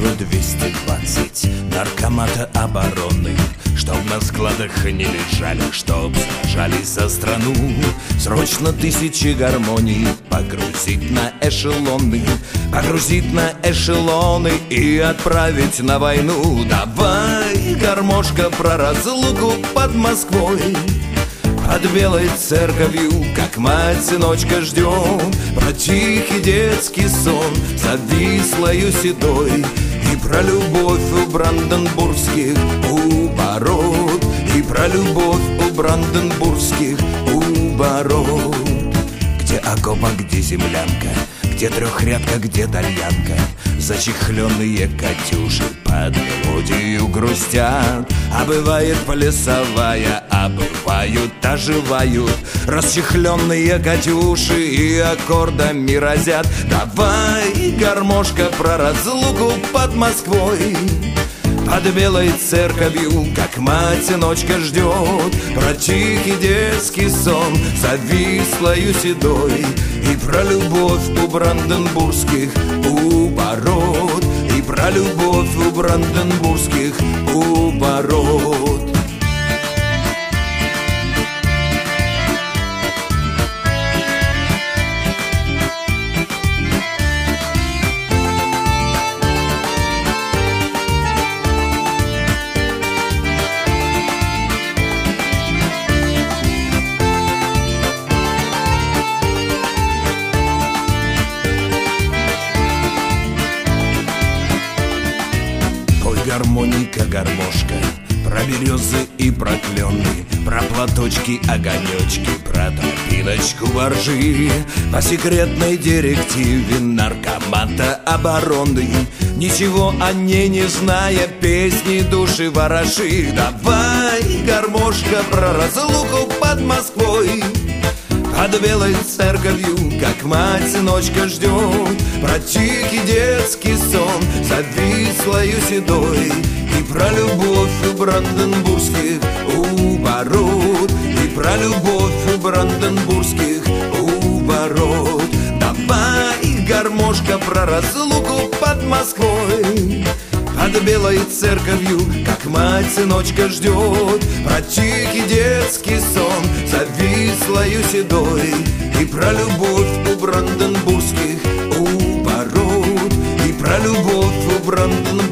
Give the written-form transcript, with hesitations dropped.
всего 220 наркомата обороны, чтоб на складах не лежали, чтоб сражались за страну. Срочно тысячи гармоний погрузить на эшелоны, погрузить на эшелоны и отправить на войну. Давай, гармошка, про разлуку под Москвой, под белой церковью, как мать сыночка ждет, про тихий детский сон за Вислою седой, и про любовь у бранденбургских уборот, и про любовь у бранденбургских уборот. Где окопа, где землянка, где трехрядка, где тальянка, зачехленные катюши под мелодию грустят. А бывает плясовая, а бывают оживают расчехленные катюши и аккордами разят. Давай, гармошка, про разлуку под Москвой, под белой церковью, как мать сыночка ждет, про тихий детский сон за Вислою седой, и про любовь у бранденбургских уборот, и про любовь у бранденбургских уборот. Гармоника, гармошка, про березы и про клены, про платочки, огонечки, про тропиночку воржи, по секретной директиве наркомата обороны, ничего о ней не зная, песни души вороши. Давай, гармошка, про разлуку под Москвой, под белой церковью, как мать сыночка ждет, про тихий детский сон за Вислою седой, и про любовь у бранденбургских уборот, и про любовь у бранденбургских уборот. Давай, гармошка, про разлуку под Москвой, под белой церковью, как мать сыночка ждет, про тихий детский сон за Вислою седой, и про любовь у бранденбургских уборот, и про любовь у бранденбургских